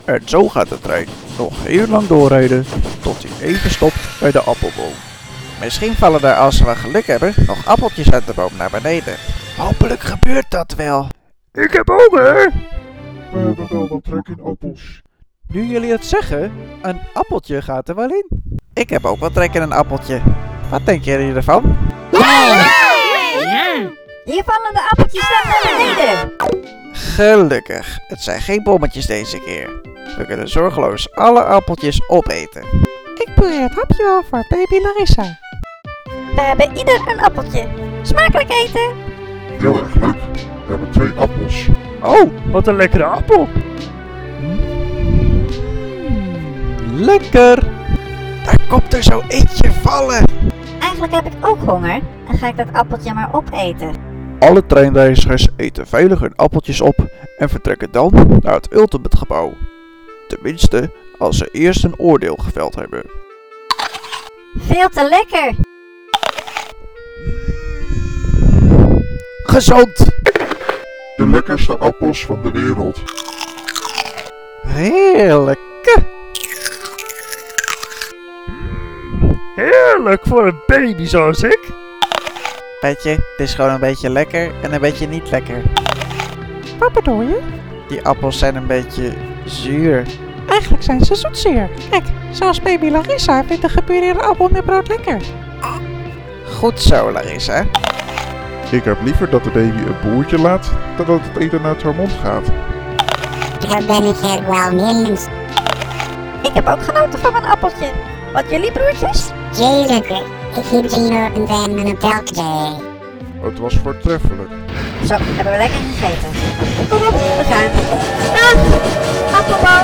En zo gaat de trein nog heel lang doorrijden tot hij even stopt bij de appelboom. Misschien vallen er, als we geluk hebben, nog appeltjes uit de boom naar beneden. Hopelijk gebeurt dat wel. Ik heb honger! We hebben wel wat trek in appels. Nu jullie het zeggen, een appeltje gaat er wel in. Ik heb ook wel trek in een appeltje. Wat denken jullie ervan? Hier vallen de appeltjes dan naar beneden. Gelukkig, het zijn geen bommetjes deze keer. We kunnen zorgeloos alle appeltjes opeten. Ik probeer het hapje wel voor baby Larissa. We hebben ieder een appeltje. Smakelijk eten. Heel erg leuk. We hebben 2 appels. Oh, wat een lekkere appel. Lekker. Daar komt er zo eentje vallen. Eigenlijk heb ik ook honger. Dan ga ik dat appeltje maar opeten. Alle treinreizigers eten veilig hun appeltjes op en vertrekken dan naar het Ultimate gebouw. Tenminste, als ze eerst een oordeel geveld hebben. Veel te lekker. Gezond! De lekkerste appels van de wereld. Heerlijk! Heerlijk voor een baby zoals ik. Weet je, het is gewoon een beetje lekker en een beetje niet lekker. Wat bedoel je? Die appels zijn een beetje zuur. Eigenlijk zijn ze zoetzeer. Kijk, zoals baby Larissa vindt de gepureerde appel met brood lekker. Goed zo, Larissa. Ik heb liever dat de baby een boertje laat, dan dat het eten uit haar mond gaat. Daar ben ik het wel mee eens. Ik heb ook genoten van mijn appeltje. Wat jullie broertjes? Heel lekker. Ik heb ze hier op een mijn hotelkamer. Het was voortreffelijk. Zo, hebben we lekker gegeten. Kom op, we gaan. Appelboom!